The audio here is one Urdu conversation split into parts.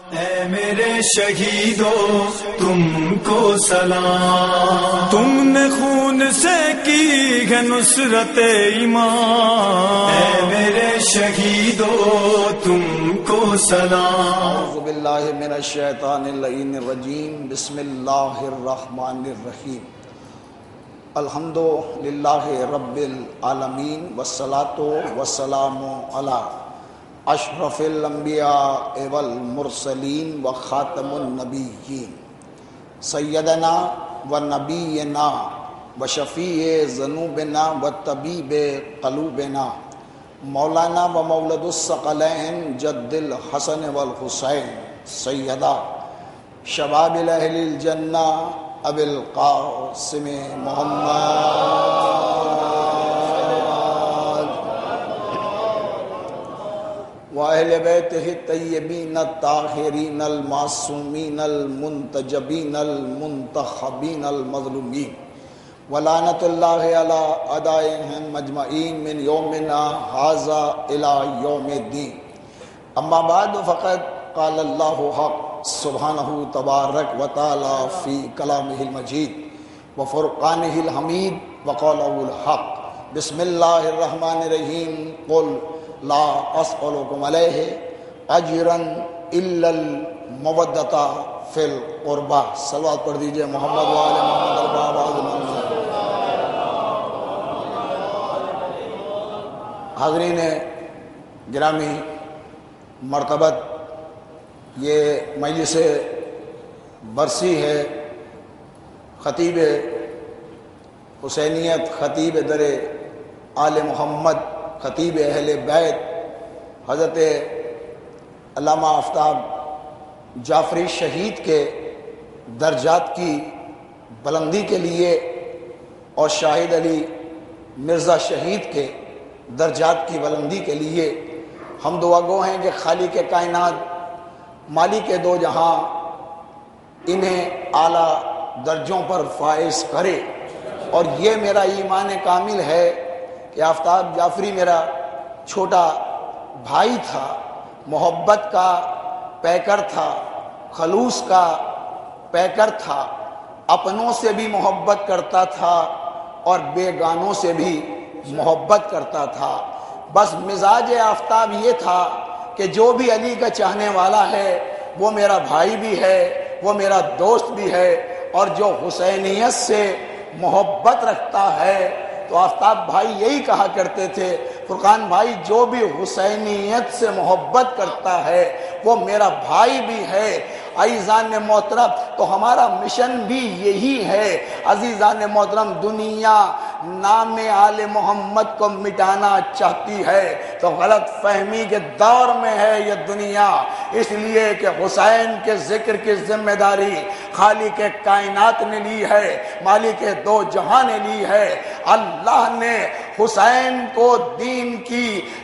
اے میرے شہیدوں تم کو سلام، تم نے خون سے کی ہے نصرت ایمان، اے میرے شہیدوں تم کو سلام۔ اعوذ باللہ من الشیطان اللعین الرجیم، بسم اللہ الرحمن الرحیم۔ الحمد للہ رب العالمین، والصلاة والسلام علی اشرف الانبیاء والمرسلین وخاتم النبیین، سیدنا و نبینا و شفیع ذنوبنا و طبیب قلوبنا، مولانا و مولد الثقلین جد الحسن والحسین، سیدہ شباب اہل الجنہ ابی القاسم محمد و اہل بیتہ الطیبین الطاہرین المعصومین المنتجبین المنتخبین المظلومین، ولعنت اللہ علی اعدائہم مجمعین من یومنا ھذا الی یوم الدین۔ اما بعد فقد قال اللہ حق سبحانہ تبارک و تعالی فی کلامہ المجید و فرقانہ الحمید وقولہ الحق۔ بسم اللہ الرحمن الرحیم، قل لا اسألکم علیہ اجرا الا المودۃ فی القربہ۔ صلوات پڑھ دیجئے محمد و آل محمد البابا۔ حاضرین گرامی مرتبت، یہ مجلس برسی ہے خطیب حسینیت، خطیب در آل محمد، خطیب اہل بیت حضرت علامہ آفتاب جعفری شہید کے درجات کی بلندی کے لیے اور شاہد علی مرزا شہید کے درجات کی بلندی کے لیے ہم دعا گو ہیں کہ خالق کائنات، مالک دو جہاں انہیں اعلیٰ درجوں پر فائز کرے۔ اور یہ میرا ایمان کامل ہے کہ آفتاب جعفری میرا چھوٹا بھائی تھا، محبت کا پیکر تھا، خلوص کا پیکر تھا، اپنوں سے بھی محبت کرتا تھا اور بیگانوں سے بھی محبت کرتا تھا۔ بس مزاج آفتاب یہ تھا کہ جو بھی علی کا چاہنے والا ہے وہ میرا بھائی بھی ہے، وہ میرا دوست بھی ہے، اور جو حسینیت سے محبت رکھتا ہے تو آفتاب بھائی یہی کہا کرتے تھے، فرقان بھائی جو بھی حسینیت سے محبت کرتا ہے وہ میرا بھائی بھی ہے۔ عزیزان محترم، تو ہمارا مشن بھی یہی ہے۔ عزیزان محترم، دنیا نام آل محمد کو مٹانا چاہتی ہے تو غلط فہمی کے دور میں ہے یہ دنیا، اس لیے کہ حسین کے ذکر کی ذمہ داری خالق کائنات نے لی ہے، مالک دو جہاں نے لی ہے۔ اللہ نے حسین کو دین کی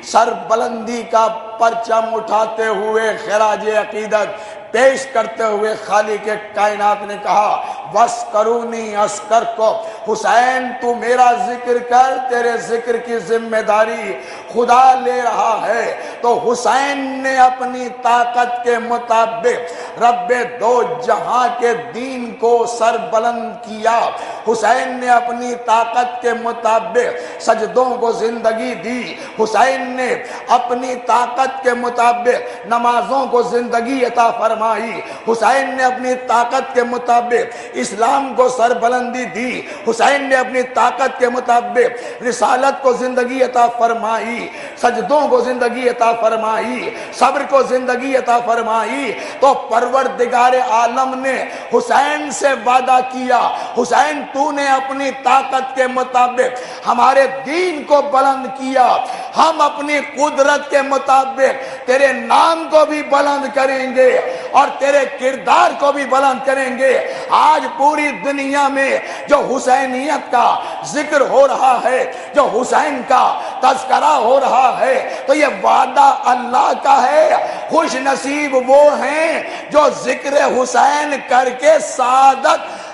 سربلندی کا پرچم اٹھاتے ہوئے خراج عقیدت پیش کرتے ہوئے خالق کائنات نے کہا وَاسْکَرُونِی أَذْکُرْکُم، حسین تو میرا ذکر کر، تیرے ذکر کی ذمہ داری خدا لے رہا ہے۔ تو حسین نے اپنی طاقت کے مطابق رب دو جہاں کے دین کو سربلند کیا، حسین نے اپنی طاقت کے مطابق سجدوں کو زندگی دی، حسین نے اپنی طاقت کے مطابق نمازوں کو زندگی عطا فرمائی، حسین نے اپنی طاقت کے مطابق اسلام کو سربلندی دی، حسین نے اپنی طاقت کے مطابق رسالت کو زندگی عطا فرمائی، سجدوں کو زندگی عطا فرمائی، صبر کو زندگی عطا فرمائی۔ تو پروردگار عالم نے حسین سے وعدہ کیا، حسین تو نے اپنی طاقت کے مطابق ہمارے دین کو بلند کیا، ہم اپنی قدرت کے مطابق تیرے نام کو بھی بلند کریں گے اور تیرے کردار کو بھی بلند کریں گے۔ آج پوری دنیا میں جو حسینیت کا ذکر ہو رہا ہے، جو حسین کا تذکرہ ہو رہا ہے، تو یہ وعدہ اللہ کا ہے۔ خوش نصیب وہ ہیں جو ذکر حسین کر کے سعادت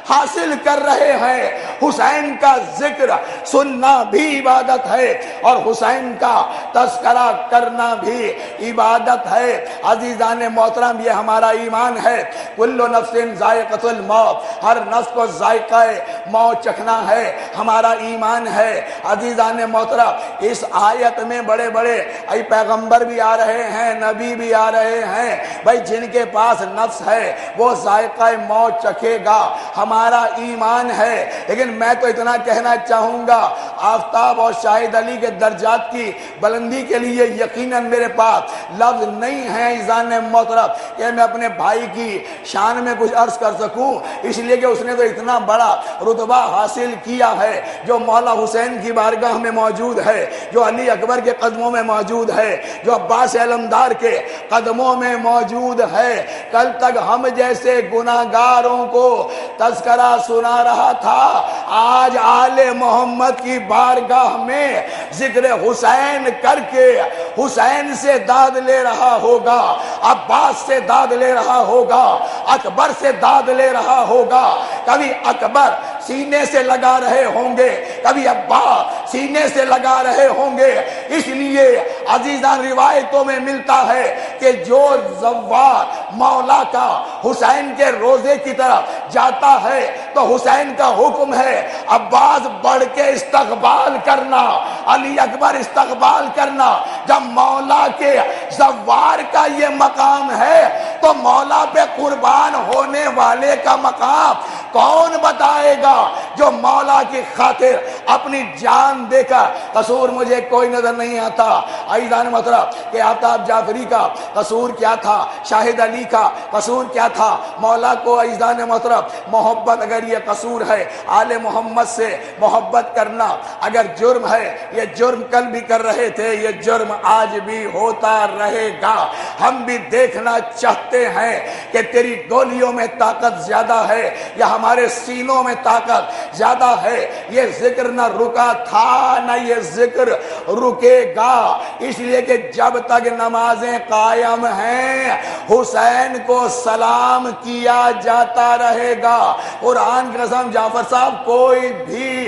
حاصل کر رہے ہیں۔ حسین کا ذکر سننا بھی عبادت ہے اور حسین کا تذکرہ کرنا بھی عبادت ہے۔ عزیزان محترم، یہ ہمارا ایمان ہے۔ کل نفس ذائقۃ الموت، ہر نفس کو ذائقہ موت چکھنا ہے، ہمارا ایمان ہے۔ عزیزان محترم، اس آیت میں بڑے بڑے پیغمبر بھی آ رہے ہیں، نبی بھی آ رہے ہیں۔ بھائی جن کے پاس نفس ہے وہ ذائقہ موت چکھے گا، ہمارا ایمان ہے۔ لیکن میں تو اتنا کہنا چاہوں گا، آفتاب اور شاہد علی کے درجات کی بلندی کے لیے یقیناً میرے پاس لفظ نہیں ہے عزیزان محترم کہ میں اپنے بھائی کی شان میں کچھ عرض کر سکوں، اس لیے کہ اس نے تو اتنا بڑا رتبہ حاصل کیا ہے جو مولا حسین کی بارگاہ میں موجود ہے، جو علی اکبر کے قدموں میں موجود ہے، جو عباس علمدار کے قدموں میں موجود ہے۔ کل تک ہم جیسے گناہگاروں کو تذکرہ سنا رہا تھا، آج آل محمد کی بارگاہ میں ذکر حسین کر کے حسین سے داد لے رہا ہوگا، عباس سے داد لے رہا ہوگا، اکبر سے داد لے رہا ہوگا۔ کبھی اکبر سینے سے لگا رہے ہوں گے، کبھی عباس سینے سے لگا رہے ہوں گے۔ اس لیے عزیزان روایتوں میں ملتا ہے کہ جو زوار مولا کا حسین کے روزے کی طرف جاتا ہے تو حسین کا حکم ہے عباس بڑھ کے استقبال کرنا، علی اکبر استقبال کرنا۔ جب مولا کے زوار کا یہ مقام ہے تو مولا پہ قربان ہونے والے کا مقام کون بتائے گا جو مولا کی خاطر اپنی جان دے کر؟ قصور مجھے کوئی نظر نہیں آتا عزیزان محترم کہ آفتاب جعفری کا قصور کیا تھا، شاہد علی کا قصور کیا تھا؟ مولا کو عزیزان محترم محبت اگر یہ قصور ہے، آل محمد سے محبت کرنا اگر جرم ہے، یہ جرم کل بھی کر رہے تھے، یہ جرم آج بھی ہوتا رہے گا۔ ہم بھی دیکھنا چاہتے ہیں کہ تیری گولیوں میں طاقت زیادہ ہے یا ہمارے سینوں میں طاقت زیادہ ہے۔ یہ ذکر نہ رکا تھا نہ یہ ذکر رکے گا، اس لیے کہ جب تک نمازیں قائم ہیں حسین کو سلام کیا جاتا رہے گا۔ قرآن کی قسم جعفر صاحب، کوئی بھی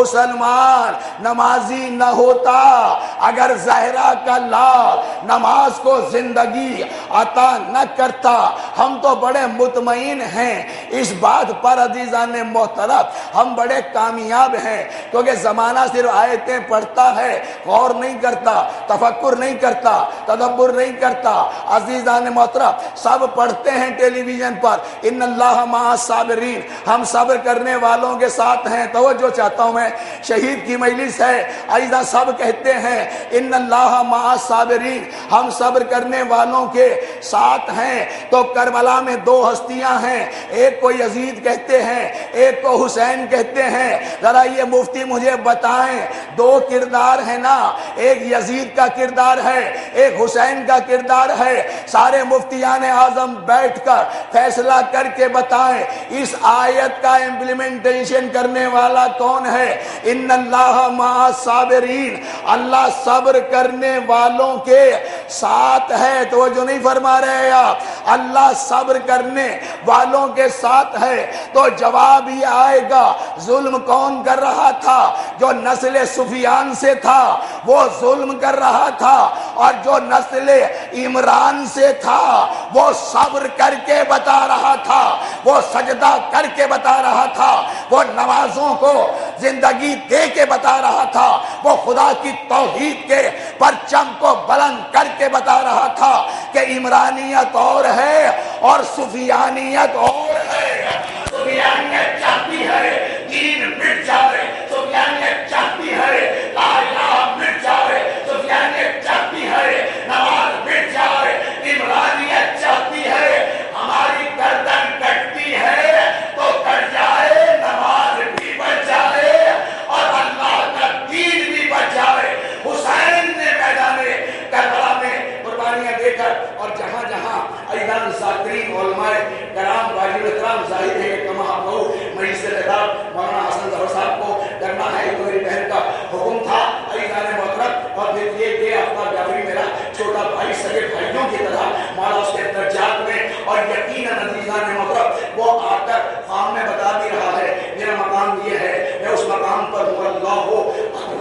مسلمان نمازی نہ ہوتا اگر زہرا کا لال نماز کو زندگی عطا نہ کرتا۔ ہم تو بڑے مطمئن ہیں اس بات پر عزیزان محترم، ہم بڑے کامیاب ہیں کیونکہ زمانہ صرف آیتیں پڑھتا ہے، غور نہیں کرتا، تفکر نہیں کرتا، تدبر نہیں کرتا۔ عزیزان محترم، سب پڑھتے ہیں ٹیلی ویژن پر ان اللہ مع الصابرین، ہم صبر کرنے والوں کے ساتھ ہیں۔ توجہ چاہتا ہوں میں، شہید کی مجلس ہے، عزیزان سب کہتے ہیں ان اللہ مع الصابرین، ہم صبر کرنے والوں کے ساتھ ہیں۔ تو کربلا میں دو ہستیاں ہیں، ایک کو یزید کہتے ہیں، ایک کو حسین کہتے ہیں۔ ذرا یہ مفتی مجھے بتائیں، دو کردار ہے نا، ایک یزید کا کردار ہے، ایک حسین کا کردار ہے۔ سارے مفتیان اعظم بیٹھ کر فیصلہ کر کے بتائیں اس آیت کا امپلیمنٹیشن کرنے والا کون ہے؟ ان اللہ مع الصابرین، اللہ صبر کرنے والوں کے ساتھ ہے۔ تو وہ جو نہیں فرما رہے آپ، اللہ صبر کرنے والوں کے ساتھ ہے۔ تو جواب یہ آئے گا، ظلم کون کر رہا تھا؟ جو نسل سفیان سے تھا وہ ظلم کر رہا تھا، اور جو نسل عمران سے تھا وہ صبر کر کے بتا رہا تھا، وہ سجدہ کر کے بتا رہا تھا، وہ نمازوں کو زندگی دے کے بتا رہا تھا، وہ خدا کی توحید کے پرچم کو بلند کر کے بتا رہا تھا کہ عمرانیت اور ہے اور سفیانیت اور ہے۔ سفیانیت چاہتی ہے دین مٹ جائے، سفیانیت چاہتی ہے لا الہ مٹ جائے، سفیانیت چاہتی ہے نماز مٹ جائے، عمرانیت چاہتی ہے ہماری گردن کٹتی ہے تو کٹ جائے، نماز بھی بچ جائے اور اللہ کا دین بھی بچ جائے۔ حسین نے میدان کربلا میں قربانیاں دے کر، اور جہاں جہاں ایدان ذاکرین علماء کرام واجب احترام ظاہر ہے کہ کما ہو مجلس خطاب مولانا حسن ظفر صاحب کو کرنا ہے، تو میری بہن کا حکم تھا ایدان محترم، اور پھر یہ کہ آفتاب جعفری میرا چھوٹا بھائی، سگے بھائیوں کی طرح مولا اس کے درجات میں، اور یقیناً عزیزان محترم وہ آ کر خام میں بتا بھی رہا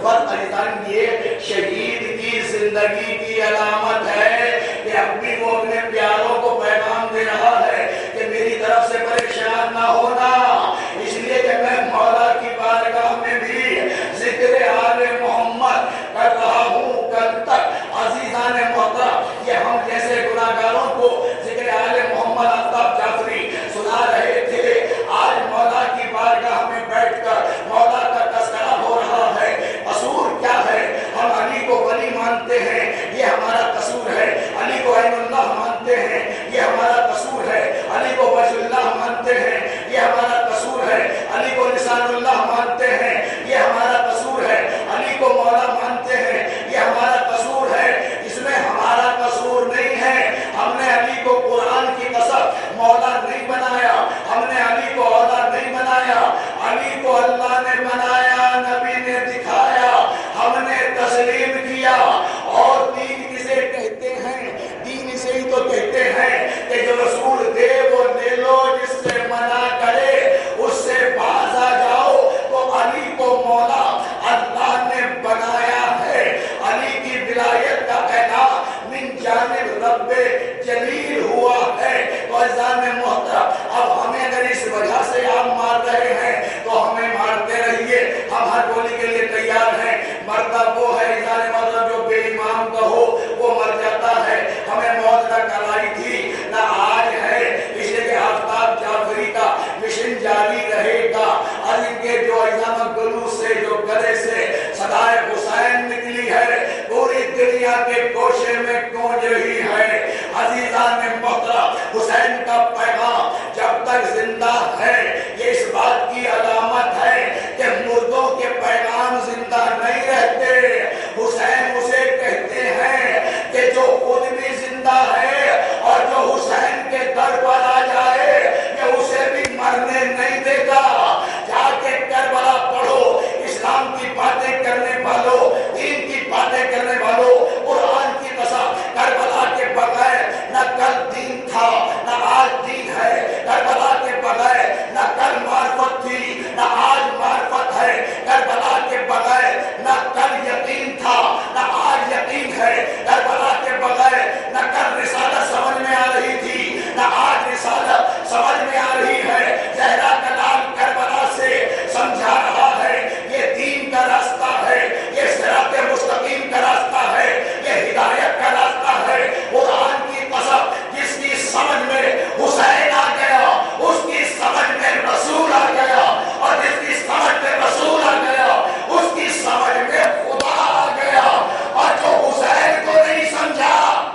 نسبت عزیزان یہ شہید کی زندگی کی علامت ہے کہ اب بھی وہ اپنے پیاروں کو پیغام دے رہا ہے کہ میری طرف سے پریشان نہ ہونا، اس لیے کہ میں مولا کی بارگاہ میں بھی ذکر آل محمد کر رہا ہوں کل تک۔ عزیزان محترم، یہ ہم جیسے گناہگاروں کو ذکر آل محمد آفتاب جعفری سنا رہے تھے، آج مولا کی بارگاہ میں بیٹھ کر مولا کا تذکرہ ہو رہا ہے۔ قصور کیا ہے؟ ہم علی کو ولی مانتے ہیں، یہ ہمارا قصور ہے۔ علی کو عین اللہ مانتے ہیں، یہ ہمارا قصور ہے۔ علی کو وجہ اللہ مانتے ہیں، یہ ہمارا قصور ہے۔ علی کو لسان اللہ مانتے ہیں، یہ ہمارا قصور ہے۔ علی کو مولا مانتے ہیں، یہ ہمارا قصور ہے۔ اس میں ہمارا قصور نہیں ہے۔ ہم نے علی کو قرآن کی قسم مولا نہیں بنایا، ہم نے علی کو اولا نہیں بنایا، علی کو اللہ نے بنایا، نبی نے دکھایا، ہم نے تسلیم کیا۔ اور دین کسے کہتے ہیں؟ دین اسے ہی تو کہتے ہیں کہ جو رسول دے وہ لے لو، جس سے منع کرے اس سے باز آ جاؤ۔ تو علی کو مولا اللہ نے بنایا ہے۔ علی کی ولایت کا اعلان من جانب رب جلیل ہوا ہے۔ تو عزیزان محترم، اب ہمیں اگر اس وجہ سے آپ مار رہے ہیں تو ہمیں مارتے رہیے، ہم ہر گولی کے لیے تیار ہیں۔ مرتا وہ ہے عزیزان محترم جو بے ایمان کا ہو، وہ مر جاتا ہے۔ ہمیں موت نہ کرائی تھی نہ آج ہے، اس لیے کہ آفتاب جعفری کا مشن جاری رہے گا۔ اور ان کے جو عزام گلو سے، جو گلے سے صدائے حسین نکلی ہے، پوری دنیا کے گوشے میں گونج رہی ہے۔ عزیزان محترم، حسین کا پیغام جب تک زندہ ہے، یہ اس بات کی علامت ہے کہ مردوں کے پیغام زندہ نہیں رہتے۔ حسین اسے کہتے ہیں کہ جو خود بھی زندہ ہے اور جو حسین کے در پر آ جائے کہ اسے بھی مرنے نہیں دے گا۔ جا کے کربلا پڑھو، اسلام کی باتیں کرنے والوں، دین کی باتیں کرنے والوں، قرآن کی قسم، کربلا کے بغیر نہ کل دین تھا نہ آج دین ہے۔ کربلا کے بغیر نہ کل معرفت تھی نہ آج معرفت ہے۔ کربلا کے بغیر نہ کل یقین تھا نہ آج یقین ہے۔ کربلا کے بغیر نہ کل رسالت سمجھ میں آ رہی تھی نہ آج رسالت سمجھ میں آ رہی ہے۔ زہرا کا نام کربلا سے سمجھا رہا ہے یہ دین کا راستہ ہے، یہ صراط مستقیم کا راستہ ہے، یہ ہدایت کا راستہ ہے۔ قرآن کی قسم، جس کی سمجھ میں حسین آ گیا اس کی سمجھ میں رسول آ گیا، اور جس کی سمجھ میں رسول آ گیا اس کی سمجھ میں خدا آ گیا۔ اور جو حسین کو نہیں سمجھا،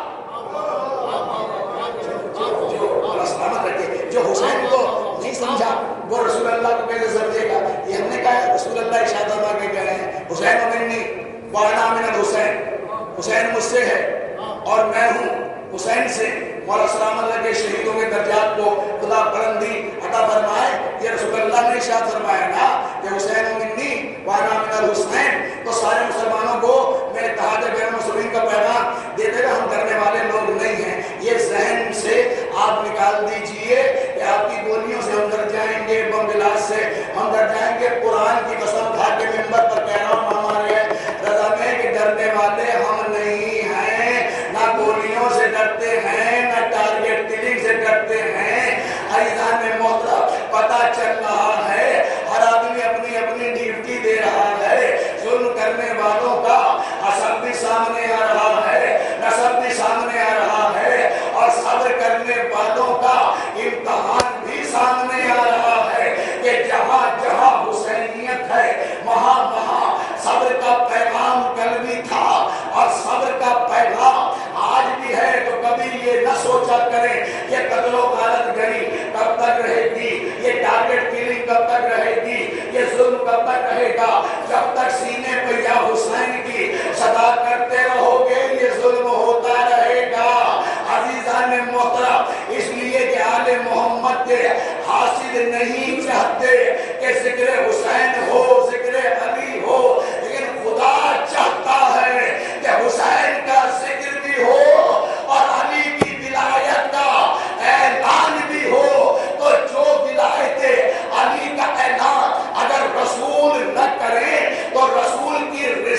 جو حسین کو نہیں سمجھا وہ رسول اللہ کو کیسے سمجھے گا؟ یہ ہم نے کہا ہے، رسول اللہ ارشاد فرما کے کہہ رہے ہیں حسین منی وانا من الحسین، حسین مجھ سے ہے اور میں ہوں حسین سے۔ مولا سلام اللہ کے شہیدوں کے درجات کو خدا بلندی عطا فرمائے۔ یہ رسول اللہ نے ارشاد فرمایا نا کہ حسین منی وانا من الحسین۔ تو سارے مسلمانوں کو میں اتحاد بین المسلمین کا پیغام دیتے ہوئے، ہم کرنے والے لوگ نہیں ہیں، یہ ذہن سے آپ نکال دیجئے کہ آپ کی گولیوں سے ہم ڈر جائیں گے، بم بلاس سے ہم ڈر جائیں گے۔ قرآن کی قسم کھا کے ممبر پر کہہ رہا ہوں ہمارے رضا میں کہ ڈرنے والے ہم نہیں ہیں، نہ گولیوں سے ڈرتے ہیں نہ ٹارگٹ کلنگ سے ڈرتے ہیں۔ عزیزان محترم، پتہ چل رہا ہے ہر آدمی اپنی اپنی ڈیوٹی دے رہا ہے۔ ظلم کرنے والوں کا اثر بھی سامنے آ رہا ہے، نصب بھی سامنے آ رہا ہے، اور صبر کرنے والوں کا امتحان بھی سامنے آ رہا ہے کہ جہاں جہاں حسینیت ہے وہاں وہاں صبر کا پیغام کل بھی تھا اور صبر کا پیغام آج بھی ہے۔ تو کبھی یہ نہ سوچا کریں یہ قتل و غارت گری کب تک رہے گی، یہ ٹارگٹ کلنگ کب تک رہے گی، یہ ظلم کب تک رہے گا۔ جب تک سینے پہ یا حسین کی صدا کرتے رہو گے یہ ظلم ہوتا رہے گا۔ عزیزان محترم، اس لیے کہ آل محمد کے حاصل نہیں چاہتے کہ ذکر حسین ہو، ذکر علی ہو، لیکن خدا چاہتا ہے کہ حسین کا ذکر بھی ہو اور علی کی ولایت کا اعلان بھی ہو۔ تو جو ولایت علی کا اعلان اگر رسول نہ کریں تو رسول کی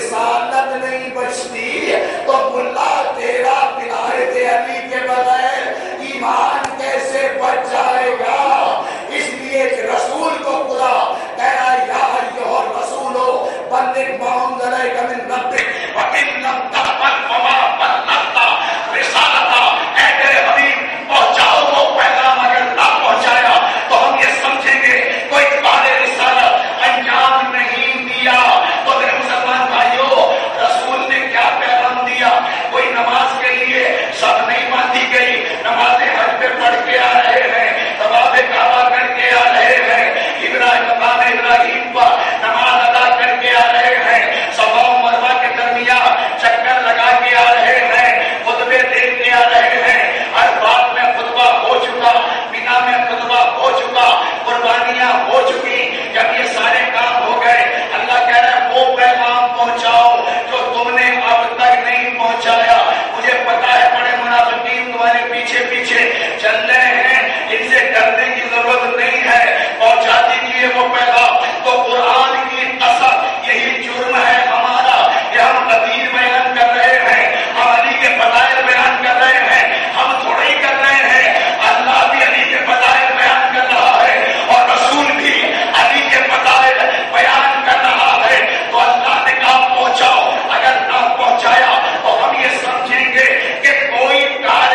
گے وہ پیغام. تو قرآن کی قسم یہی جرم ہے ہمارا کہ ہم غدیر بیان کر رہے ہیں، ہم علی کے فضائل بیان کر رہے ہیں، ہم تھوڑا ہی کر رہے ہیں. اللہ بھی علی کے فضائل بیان کر رہا ہے اور رسول بھی علی کے فضائل بیان کر رہا ہے. تو اللہ نے کہا پہنچاؤ. اگر نہ پہنچایا تو ہم یہ سمجھیں گے کہ کوئی کار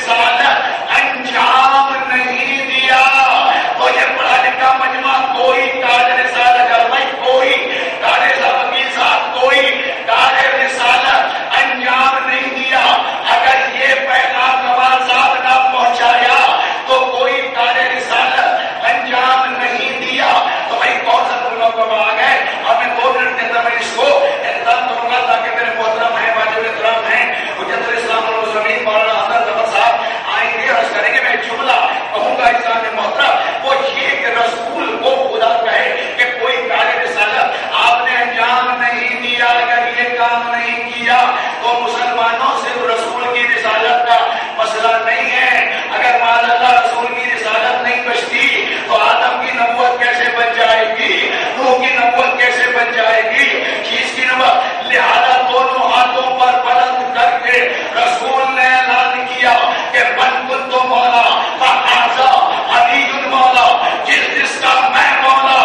رسالت انجام نہیں دیا. تو یہ پڑھا لکھا مجمع کوئی کار رسالت کوئی کار کے ساتھ کوئی کار رسالت انجام نہیں دیا. اگر یہ پیغام نواز صاحب نہ پہنچایا تو کوئی کار رسالت انجام نہیں دیا. تو بھائی کون سا تم لوگ آ گئے. اور میں 2 منٹ کے اندر میں اس کو احترام کروں گا تاکہ میرے محترم ہیں واجب احترام ہیں حجت الاسلام والمسلمین مولانا حسن ظفر صاحب آئیں گے عرض کریں گے. میں جملہ کہوں گا اسلام محترم وہ یہ کہ رسول کو خدا کہے کہ کوئی کار رسالت آپ نے انجام نہیں دیا. اگر یہ کام نہیں کیا تو مسلمانوں سے رسول کی رسالت کا مسئلہ نہیں ہے. اگر معاذ اللہ رسول کی رسالت نہیں بچتی تو آدم کی نبوت کیسے بن جائے گی، نوح کی نبوت کیسے بن جائے گی، چیز کی نبوت. لہذا دونوں ہاتھوں پر بلند کر کے رسول نے اعلان کیا کہ من کنت مولا فہذا علی مولا. جس کا میں مولا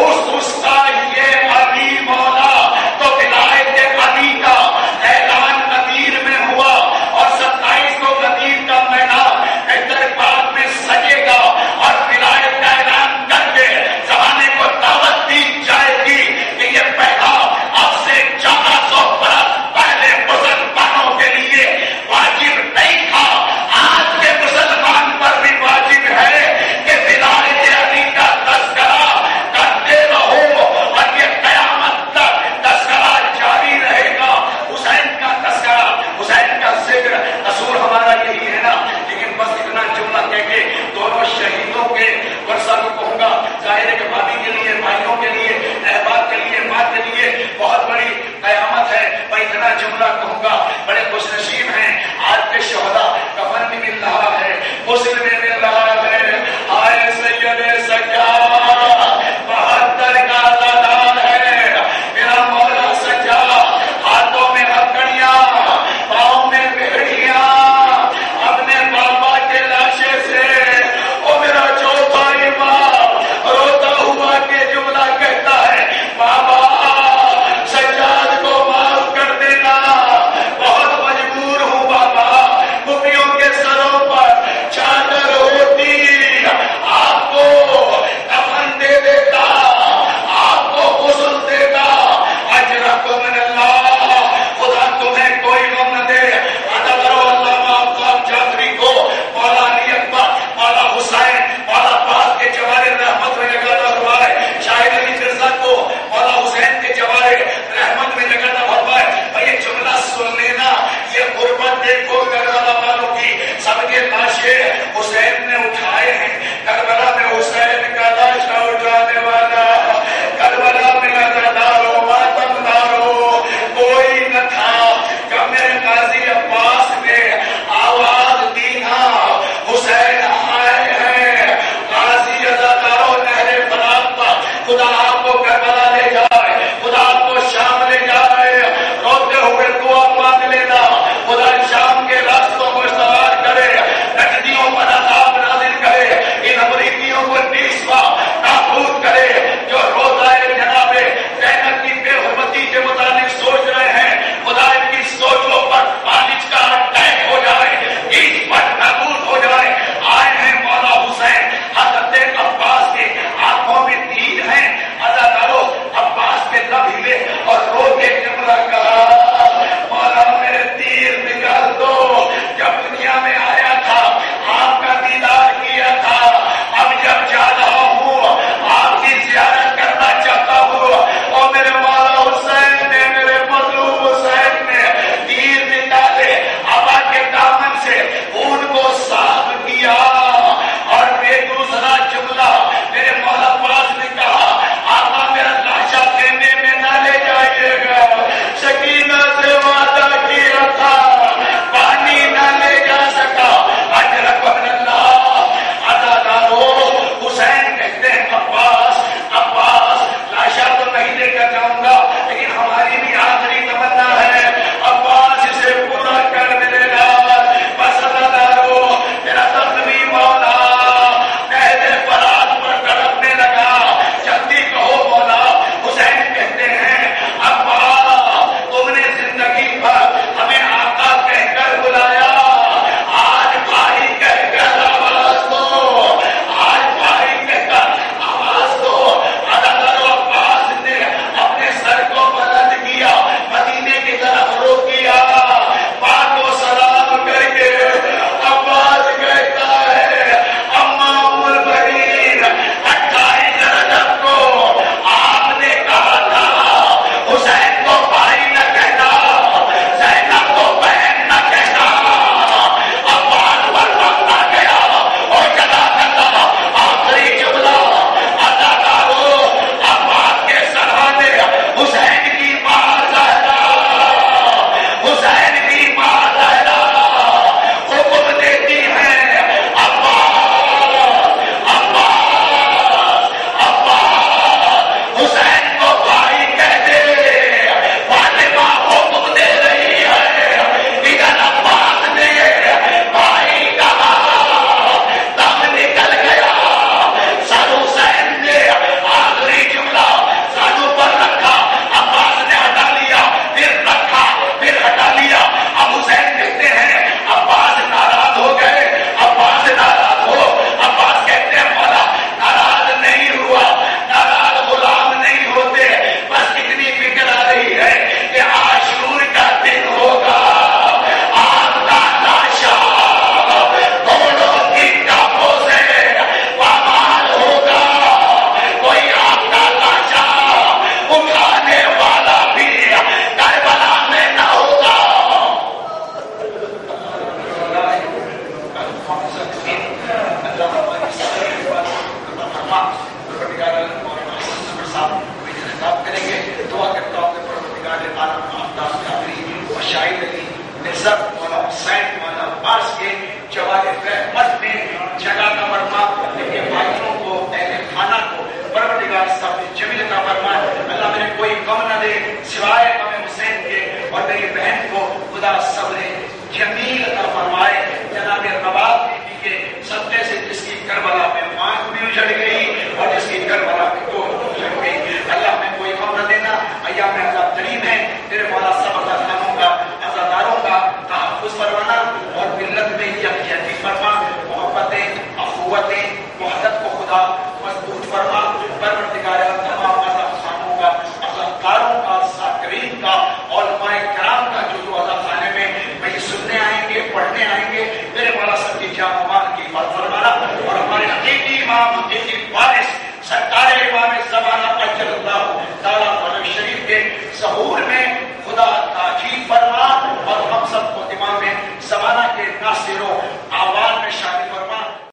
اس کا یہ علی مولا. تو ولایت علی کا اعلان غدیر میں ہوا اور 27 کو غدیر کا میدان حیدرآباد میں سجے گا اور ولایت کا اعلان کر کے زمانے کو دعوت دی جائے گی کہ یہ پیغام اب سے 1400 برس پہلے مسلمانوں کے لیے واجب نہیں تھا. آج کے مسلمان پر بھی واجب ہے کہ ولایت علی کا تذکرہ کرتے رہو اور یہ قیامت تک تذکرہ جاری رہے گا. حسین کا تذکرہ، حسین کا ذکر، اصول ہمارا یہی ہے نا. لیکن بس اتنا جملہ کہہ کے دونوں شہیدوں کے ورثہ کو کہوں گا. ظاہر ہے کہ بھابھی کے لیے، بھائیوں کے لیے، احباب کے لیے، ماں کے لیے بہت بڑی قیامت ہے. میں اتنا جملہ کہوں گا. بڑے خوش نصیب ہیں آج کے شہداء. کفن بھی مل رہا ہے، غسل بھی مل رہا ہے. آئے سید سجاد 72 کا تعداد ہے. میرا مولا سجاد ہاتھوں میں ہتھکڑیاں، پاؤں میں بیڑیاں، اپنے بابا کے لاشے سے او میرا چوتھا امام روتا ہوا کے جملہ کہتا ہے بابا سجاد کو معاف کر دینا، بہت مجبور ہوں بابا. کفیوں کے سروں پر غم نہ دے سوائے غم حسین کے، اور میری بہن کو خدا صبر جمیل عطا فرمائے۔ جناب رباب بیوی کے صدقے سے جس کی کربلا میں آنکھ بھی اجڑ گئی اور جس کی کربلا میں دو اجڑ گئی، اللہ میں کوئی غم نہ دینا۔ ایام عذاب ترین ہے، تیرے مولا سب خانوں کا عزاداروں کا تحفظ فرمانا اور ملت میں یکجہتی فرما، محبتیں اخوتیں وحدت کو خدا مضبوط فرما۔ پروردگار تمام عذاب خانوں کا عزاداروں کا ذاکرین کا علماء کرام کا جو عذاب خانے میں وہی سننے آئیں گے پڑھنے آئیں گے، میرے مولا سب کی جان و مال کی حفاظت فرمانا، اور ہمارے حقیقی امام حقیقی وارث سرکار امام زمانہ اجل اللہ تعالیٰ شریف کے ظہور میں خدا